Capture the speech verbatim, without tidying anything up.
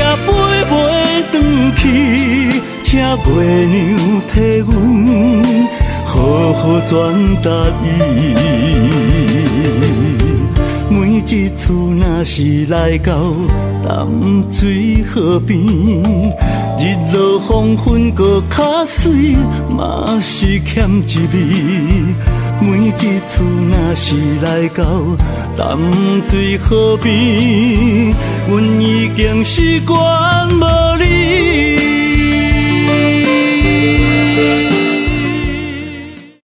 飞袂转去，请月娘替阮好好转达伊。每一次若是来到淡水河边，日落黄昏搁较水，嘛是欠一味。每一次若是来到淡水河边，阮已经习惯无你。